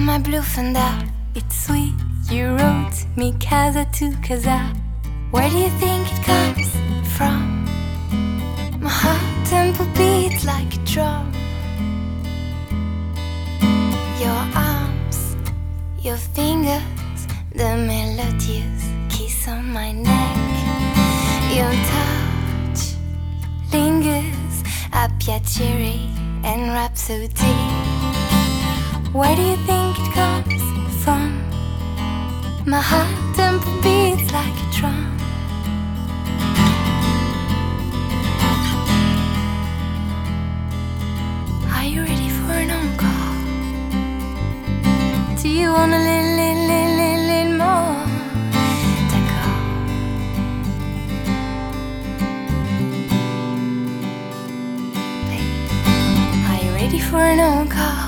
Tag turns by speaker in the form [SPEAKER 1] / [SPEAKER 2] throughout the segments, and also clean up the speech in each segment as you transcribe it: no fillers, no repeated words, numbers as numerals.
[SPEAKER 1] my blue fender, it's sweet. You wrote me casa to casa. Where do you think it comes from? My heart tempo beats like a drum. Your arms, your fingers, the melodious kiss on my neck. Your touch lingers, a piacere and rhapsody. Where do you think it comes from? My heart tempo beats like a drum. Are you ready for an encore? Do you want a little more? D'accord. Are you ready for an encore?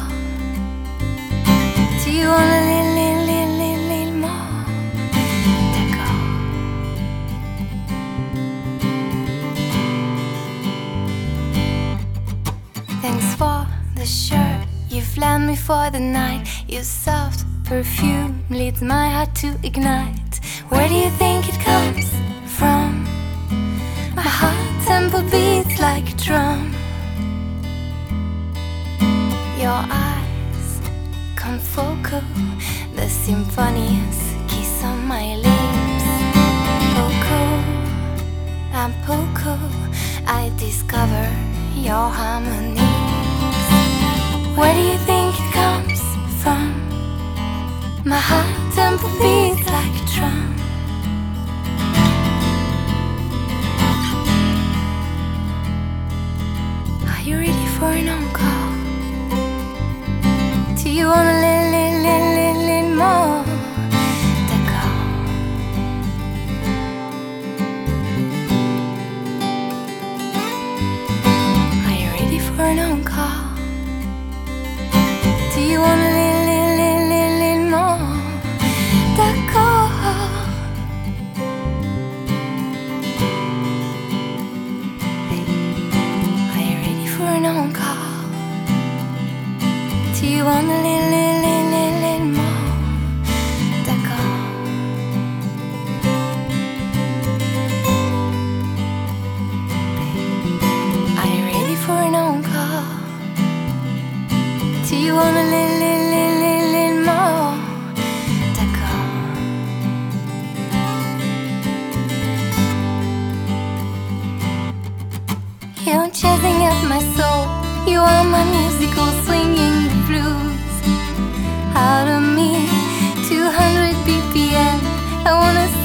[SPEAKER 1] Do you want a little more? D'accord. Thanks for the shirt you've lent me for the night. Your soft perfume leads my heart to ignite. Where do you think it comes from? My heart tempo beats like a drum. Your eyes confocal, the symphonious kiss on my lips. Poco and poco, I discover your harmonies. Where do you think it comes from? My heart tempo beats like a drum. Are you ready for an encore? Do you want a little more? D'accord. Are you ready for an encore? Do you want a little more? D'accord. Are you ready for an encore? Do you want a little more? D'accord. Are you ready for an encore? Do you want a little more? D'accord. You're jazzing up my soul. You are my musical swinging blues. Out of me, 200 BPM. I wanna